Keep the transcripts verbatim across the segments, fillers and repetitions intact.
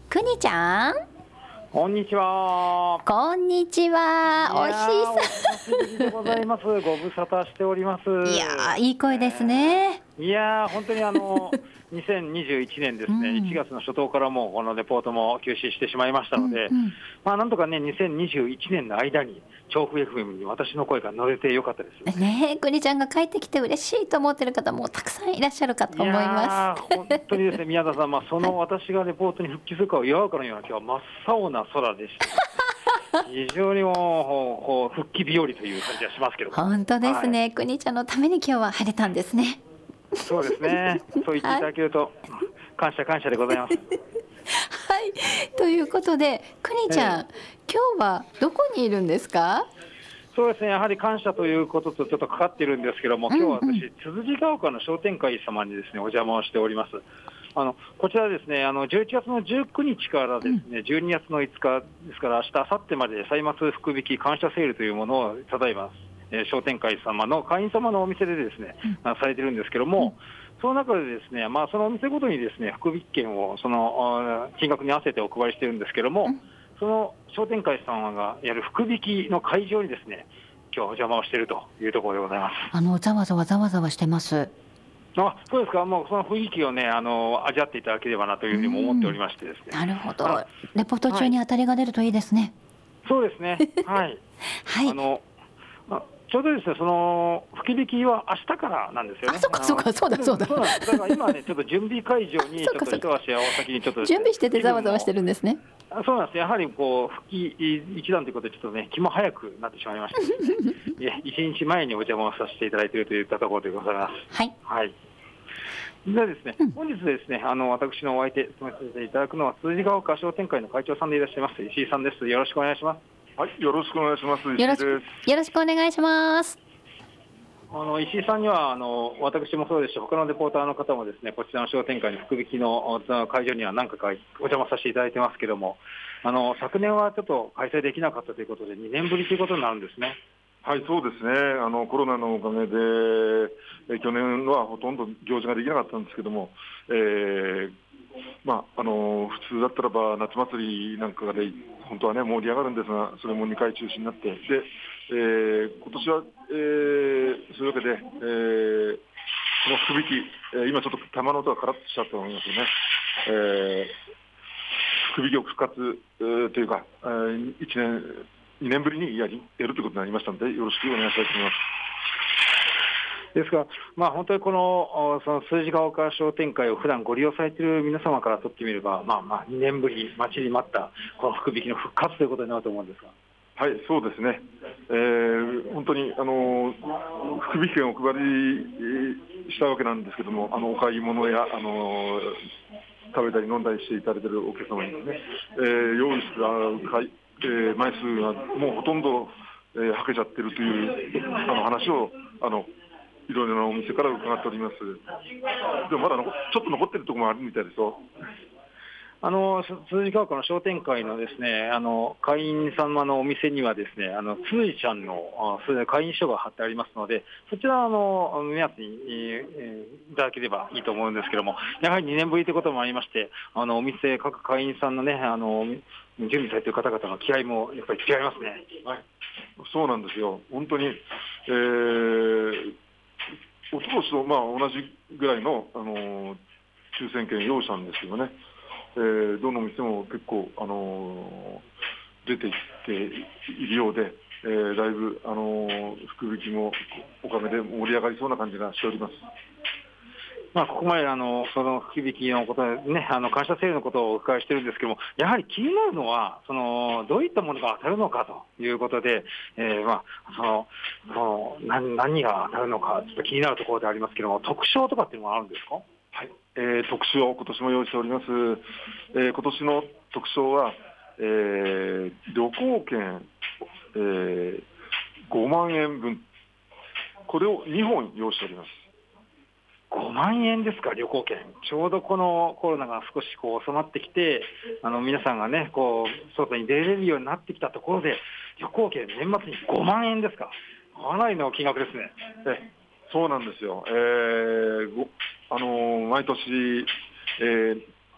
くにちゃん、 こんにちは。 こんにちは。おひさ久しぶりでございます。ご無沙汰しております。 いやー、いい声ですね。 いやー、本当にあのにせんにじゅういちねんですね、うん、いちがつの初頭からもうこのレポートも休止してしまいましたので、うんうん、まあなんとかね、にせんにじゅういちねんの間に調布 エフエム に私の声が乗れてよかったですね。くにちゃんが帰ってきて嬉しいと思ってる方もたくさんいらっしゃるかと思います。 いや本当にですね、宮田さん、まあ、その私がレポートに復帰するかを祝うかのような今日は真っ青な空でした。非常にもう復帰日和という感じがしますけど。 本当ですね、はい、くにちゃんのために今日は晴れたんですね。 そうですね。そう言っていただけると、はい、感謝感謝でございます。 はい、ということで、くにちゃん、えー、今日はどこにいるんですか？ そうですね、やはり感謝ということとちょっとかかっているんですけども、今日は私、つつじが丘の商店会様にですね、お邪魔をしております。あのこちらですね、あのじゅういちがつのじゅうくにちからですね、じゅうにがつのいつかですから、明日、明後日まで歳末福引き感謝セールというものをただいま、えー、商店会様の会員様のお店でですね、うん、されてるんですけども、その中でですね、まあ、そのお店ごとにですね、福引券をその金額に合わせてお配りしてるんですけども、その商店会様がやる福引きの会場にですね、今日お邪魔をしているというところでございます。 あのざわざわざわざわしてます。 あ、そうですか。もうその雰囲気をね、あの味わっていただければなというふうにも思っておりましてですね。 なるほど。レポート中に当たりが出るといいですね。 はい、そうですね。はい。はい。あのちょうどですね、その吹き引きは明日からなんですよね。 あ、そうかそうか、そうだそうだ。 そうなんです。だから今ね、ちょっと準備会場にちょっと一足お先にちょっと準備しててざわざわしてるんですね。 そうなんです。やはりこう吹き一段ということでちょっとね気も早くなってしまいました。一日前にお邪魔をさせていただいているといったところでございます。 はい。 はい。でですね、うん、本日ですね、あの私のお相手務めさせていただくのはつつじが丘商店会の会長さんでいらっしゃいます石井さんです。よろしくお願いします。 はい、よろしくお願いします。石井です。 よろしくお願いします。 あの石井さんにはあの私もそうですし、他のレポーターの方もですね、こちらの商店会の福引きの会場には何回かお邪魔させていただいてますけども、あの昨年はちょっと開催できなかったということでにねんぶりということになるんですね。 はい、そうですね。あのコロナのおかげでえ去年はほとんど行事ができなかったんですけども、えーまあ、あの普通だったらば夏祭りなんかで本当はね盛り上がるんですが、それもにかい中止になって、で、えー、今年は、えー、そういうわけで、えー、この福引き、えー、今ちょっと玉の音がカラッとしちゃったと思いますよね。えー、福引きを復活、えー、というか、えー、いちねんにねんぶりにやりやるということになりましたので、よろしくお願いしたいと思います。 ですが、まあ、本当にこのそのつつじが丘商店会を普段ご利用されている皆様からとってみれば、まあ、まあにねんぶり待ちに待ったこの福引きの復活ということになると思うんですが。 はい、そうですね。えー、本当にあの福引券をお配りしたわけなんですけども、あのお買い物やあの食べたり飲んだりしていただいているお客様にね、えー、用意するえー、枚数がもうほとんど、えー、はけちゃってるというあの話をあのいろいろなお店から伺っております。でもまだのちょっと残ってるところもあるみたいですよ。 あのつつじが丘の商店会のですね、あの会員様のお店にはですね、あのつつじちゃんのそれ会員証が貼ってありますので、そちらあの目安に、えー、いただければいいと思うんですけども、やはりにねんぶりということもありまして、あのお店各会員さんのね、あの準備されている方々の気合もやっぱり違いますね。 はい、そうなんですよ。本当に、えー、おととしと、まあ、同じぐらいの、あの抽選券用意したんですけどね、えー、どの店も結構、あのー、出ていっているようで、えー、だいぶ、あのー、福引きもおかげで盛り上がりそうな感じがしております。 まあ、ここまであのその福引きのことで、ね、あの感謝セールのことをお伺いしてるんですけども、やはり気になるのはそのどういったものが当たるのかということで、えーまあ、そのその 何, 何が当たるのかちょっと気になるところでありますけども、特賞とかっていうのはあるんですか？ はい、えー、特賞を今年も用意しております。えー、今年の特賞は、えー、旅行券、えー、ごまんえんぶん、これをにほん用意しております。 ごまんえんですか、旅行券。ちょうどこのコロナが少しこう収まってきて、あの皆さんがねこう外に出れるようになってきたところで、旅行券年末にごまんえんですか。かなりの金額ですね。 えそうなんですよ。えー、ごあのー、毎年、えー、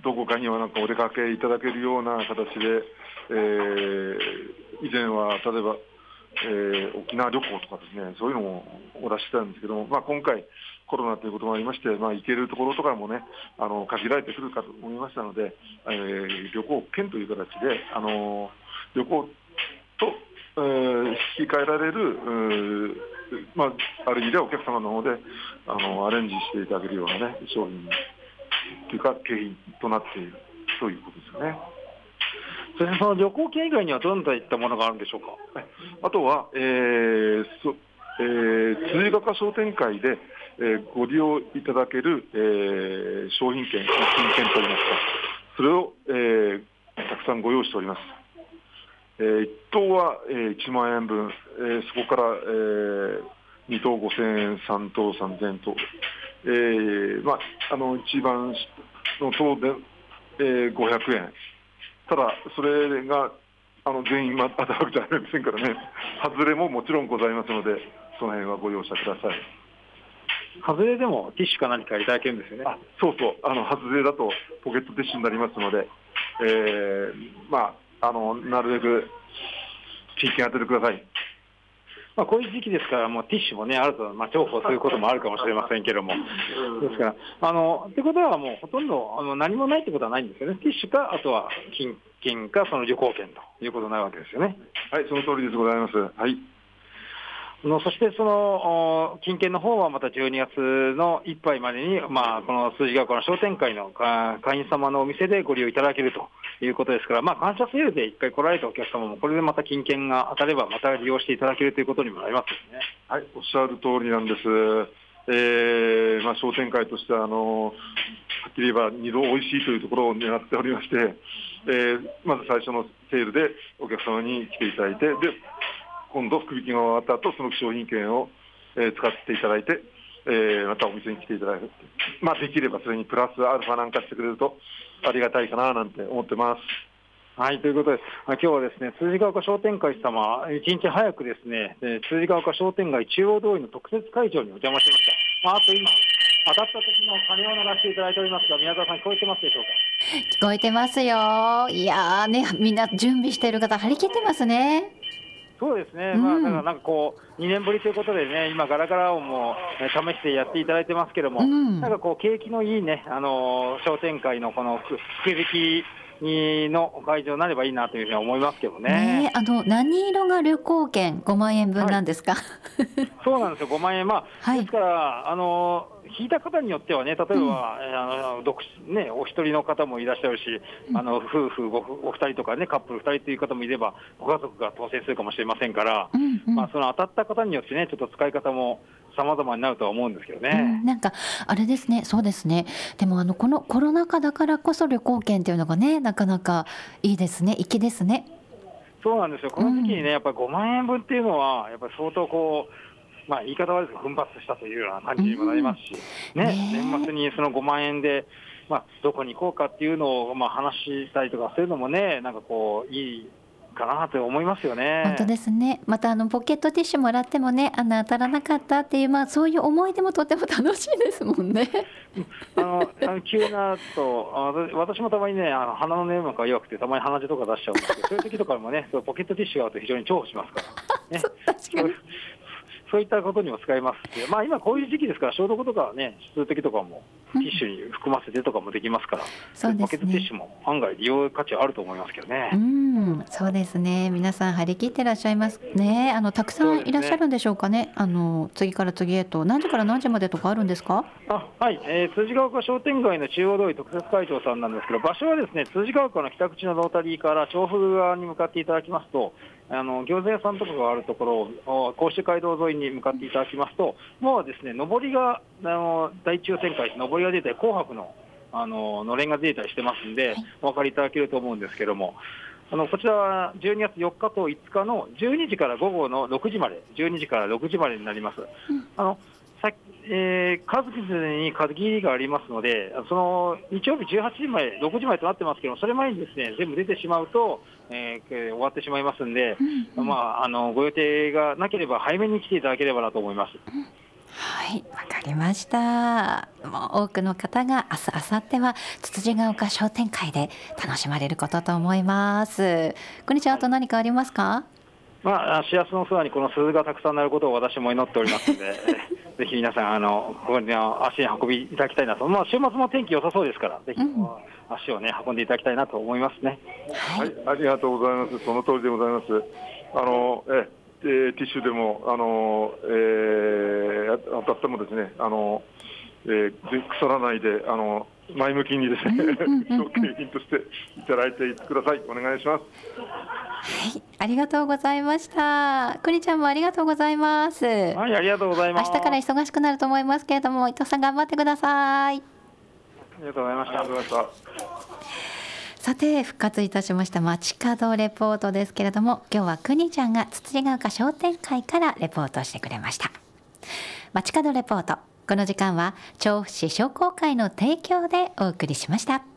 どこかにはなんかお出かけいただけるような形で、えー、以前は例えば、えー、沖縄旅行とかですね、そういうのもお出ししたんですけども、まあ、今回コロナということもありまして、まあ、行けるところとかもね、あの限られてくるかと思いましたので、えー、旅行券という形で、あの旅行と、えー、引き換えられる、まあ、ある意味ではお客様の方であのアレンジしていただけるような、ね、商品というか景品となっているということですよね。 それその旅行券以外にはどんないったものがあるんでしょうか。 あとは、えーそえー、辻ヶ丘商店会で、えー、ご利用いただける、えー、商品券、金券といいますか、それを、えー、たくさんご用意しております。えー、いっ等は、えー、いちまんえんぶん、えー、そこから、えー、に等ごせんえん、さん等さんぜんえんと、えーまあ、あの一番の等で、えー、ごひゃくえん。ただ、それがあの全員当たるわけじゃありませんからね、外れももちろんございますので、その辺はご容赦ください。 外れでもティッシュか何かいただけるんですよね。 あ、そうそう、あの外れだとポケットティッシュになりますので、えーまあ、あのなるべく金券当ててください。 まあ、こういう時期ですから、もうティッシュも、ね、あると、まあ、重宝することもあるかもしれませんけれども、ですから、あのということは、もうほとんどあの何もないということはないんですよね、ティッシュか、あとは金券か、その旅行券ということになるわけですよね。 はい、その通りですございます。はい。 のそしてその金券の方はまたじゅうにがつのいっぱいまでに、まあ、この辻ヶ丘の商店会の会員様のお店でご利用いただけるということですから、まあ、感謝セールでいっかい来られたお客様も、これでまた金券が当たれば、また利用していただけるということにもなりますよね。 はい、おっしゃる通りなんです。えーまあ、商店会としてはあのはっきり言えばにどおいしいというところを狙っておりまして、えー、まず最初のセールでお客様に来ていただいて、で今度福引きが終わった後、その商品券を、えー、使っていただいて、えー、またお店に来ていただく、まあ、できればそれにプラスアルファなんかしてくれるとありがたいかななんて思ってます。 はい、ということで、今日はですね、辻ヶ丘商店会様、一日早くですね、辻ヶ丘商店街中央通りの特設会場にお邪魔しました。あと今、当たった時の鐘を鳴らしていただいておりますが、宮沢さん、聞こえてますでしょうか。 聞こえてますよ。いやーね、みんな準備している方、張り切ってますね。 そうですね、 うん、 まあ、だからなんかこう、にねんぶりということでね、今、ガラガラ音も試してやっていただいてますけども、うん、なんかこう、景気のいいね、あの商店会のこの福引きの会場になればいいなというふうに思いますけどね。 ね、あの何色が旅行券ごまんえんぶんなんですか。はい、 そうなんですよ、ごまんえん、まあ、はい、ですからあの引いた方によってはね、例えば、うん、あの独ね、お一人の方もいらっしゃるし、うん、あの夫婦ごお二人とかね、カップル二人という方もいれば、ご家族が当選するかもしれませんから、うんうん、まあ、その当たった方によってね、ちょっと使い方も様々になるとは思うんですけどね。 うん、なんかあれですね、そうですね。でもあのこのコロナ禍だからこそ旅行券っていうのがね、なかなかいいですね、粋ですね。 そうなんですよ。この時期にね、やっぱりごまんえんぶんっていうのはやっぱり相当こう、まあ、言い方悪いですけど奮発したというような感じにもなりますし、うん、ね、ね、年末にそのごまんえんで、まあ、どこに行こうかっていうのをまあ話したりとかそういうのもね、なんかこういいかなと思いますよね。 本当ですね。またあのポケットティッシュもらってもね、あの当たらなかったっていう、まあ、そういう思い出もとても楽しいですもんね。 あのあの急なとあ私もたまにね、あの鼻の粘膜が弱くてたまに鼻血とか出しちゃうんですけど、そういう時とかもね、ポケットティッシュがあると非常に重宝しますから、ね、 確かにそういったことにも使えますし、まあ、今こういう時期ですから消毒とかね、数的とかもティッシュに含ませてとかもできますから、うん、ポケットティッシュも案外利用価値はあると思いますけどね。 うん、そうですね。皆さん張り切ってらっしゃいますね。あのたくさんいらっしゃるんでしょうかね。あの次から次へと何時から何時までとかあるんですか。 あ、はい、えー、辻ヶ丘商店街の中央通り特設会長さんなんですけど、場所はですね、辻ヶ丘の北口のロータリーから調布側に向かっていただきますと、あの餃子屋さんとかがあるところを甲州街道沿いに向かっていただきますと、もうですね、上りがあの大抽選会、上りが出たり紅白のあののれんが出たりしてますんで、お分かりいただけると思うんですけども、あのこちらはじゅうにがつよっかといつかのじゅうにじから午後のろくじまで、じゅうにじからろくじまでになります。うん、あのさえー、数に限りがありますので、その日曜日じゅうはちじまで、ろくじまでとなってますけども、それ前にですね、全部出てしまうと、えー、終わってしまいますんで、うんうん、まあ、あのご予定がなければ早めに来ていただければなと思います。 はい、わかりました。もう多くの方が明日、明後日はつつじが丘商店会で楽しまれることと思います。くにちゃん、あと何かありますか？ まあ、幸せの空にこの鈴がたくさん鳴ることを私も祈っておりますので、ぜひ皆さん、あのここに足に運びいただきたいなと、まあ、週末も天気良さそうですから、ぜひ、うん、足を、ね、運んでいただきたいなと思いますね。 はい、ありがとうございます。その通りでございます。あのええー、ティッシュでも、あのえー、当たってもですね、あの、えー、腐らないで、あの前向きにですね、景品としていただいてください。お願いします。 はい、ありがとうございました。くにちゃんもありがとうございます。 はい、ありがとうございます。 明日から忙しくなると思いますけれども、伊藤さん頑張ってください。 ありがとうございました。ありがとうございました。 さて、復活いたしました街角レポートですけれども、今日はくにちゃんがつつじが丘商店会からレポートしてくれました。街角レポート、この時間は調布市商工会の提供でお送りしました。